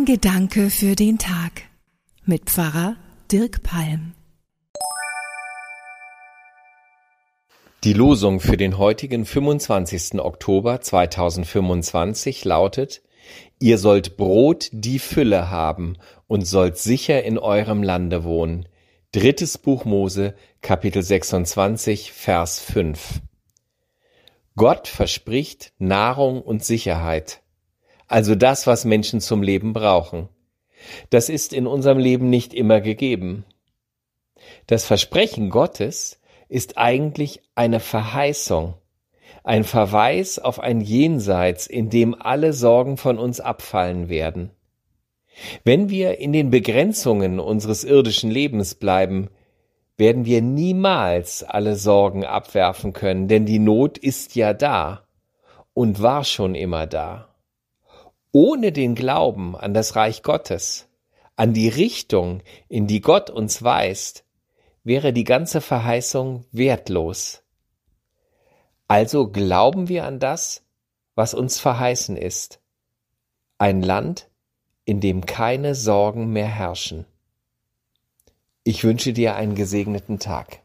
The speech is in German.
Ein Gedanke für den Tag mit Pfarrer Dirk Palm. Die Losung für den heutigen 25. Oktober 2025 lautet: Ihr sollt Brot die Fülle haben und sollt sicher in eurem Lande wohnen. 3. Buch Mose, Kapitel 26, Vers 5. Gott verspricht Nahrung und Sicherheit, also das, was Menschen zum Leben brauchen. Das ist in unserem Leben nicht immer gegeben. Das Versprechen Gottes ist eigentlich eine Verheißung, ein Verweis auf ein Jenseits, in dem alle Sorgen von uns abfallen werden. Wenn wir in den Begrenzungen unseres irdischen Lebens bleiben, werden wir niemals alle Sorgen abwerfen können, denn die Not ist ja da und war schon immer da. Ohne den Glauben an das Reich Gottes, an die Richtung, in die Gott uns weist, wäre die ganze Verheißung wertlos. Also glauben wir an das, was uns verheißen ist. Ein Land, in dem keine Sorgen mehr herrschen. Ich wünsche dir einen gesegneten Tag.